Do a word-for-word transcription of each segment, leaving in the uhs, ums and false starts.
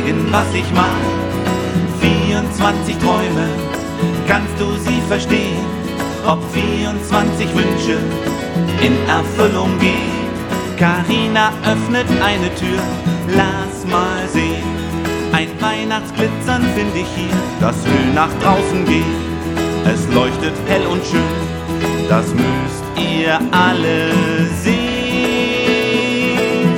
zeigen, was ich mag. vierundzwanzig Träume, kannst du sie verstehen? Ob vierundzwanzig Wünsche in Erfüllung gehen? Carina öffnet eine Tür, lass mal sehen. Ein Weihnachtsglitzern finde ich hier, das will nach draußen gehen. Es leuchtet hell und schön, das müsst ihr alle sehen.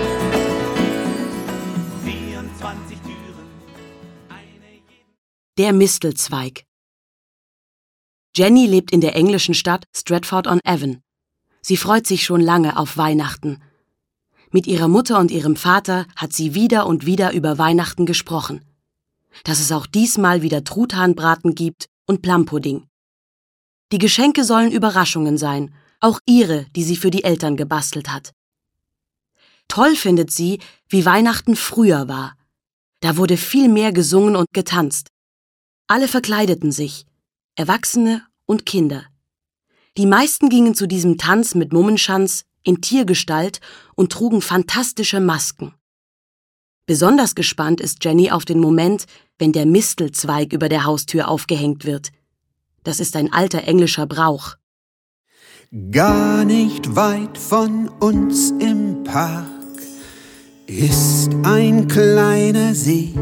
vierundzwanzig Türen, eine jeden. Der Mistelzweig. Jenny lebt in der englischen Stadt Stratford-on-Avon. Sie freut sich schon lange auf Weihnachten. Mit ihrer Mutter und ihrem Vater hat sie wieder und wieder über Weihnachten gesprochen. Dass es auch diesmal wieder Truthahnbraten gibt und Plumpudding. Die Geschenke sollen Überraschungen sein, auch ihre, die sie für die Eltern gebastelt hat. Toll findet sie, wie Weihnachten früher war. Da wurde viel mehr gesungen und getanzt. Alle verkleideten sich, Erwachsene und Kinder. Die meisten gingen zu diesem Tanz mit Mummenschanz in Tiergestalt und trugen fantastische Masken. Besonders gespannt ist Jenny auf den Moment, wenn der Mistelzweig über der Haustür aufgehängt wird. Das ist ein alter englischer Brauch. Gar nicht weit von uns im Park ist ein kleiner See.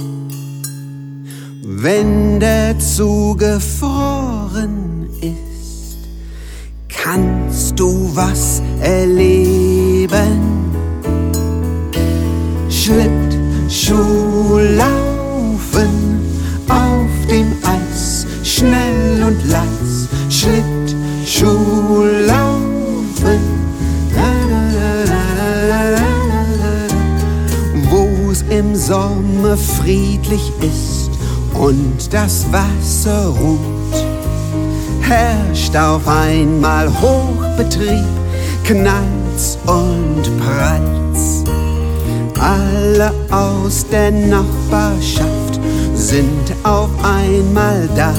Wenn der zugefroren ist, kannst du was erleben. Schlittschuhlaufen auf dem Eis, schnell und leis. Schlittschuhlaufen, wo's im Sommer friedlich ist und das Wasser ruht, herrscht auf einmal Hochbetrieb, knallt's und prallt's. Alle aus der Nachbarschaft sind auf einmal da.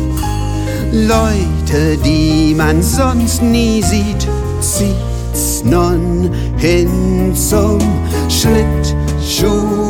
Leute, die man sonst nie sieht, zieht's nun hin zum Schlittschuh.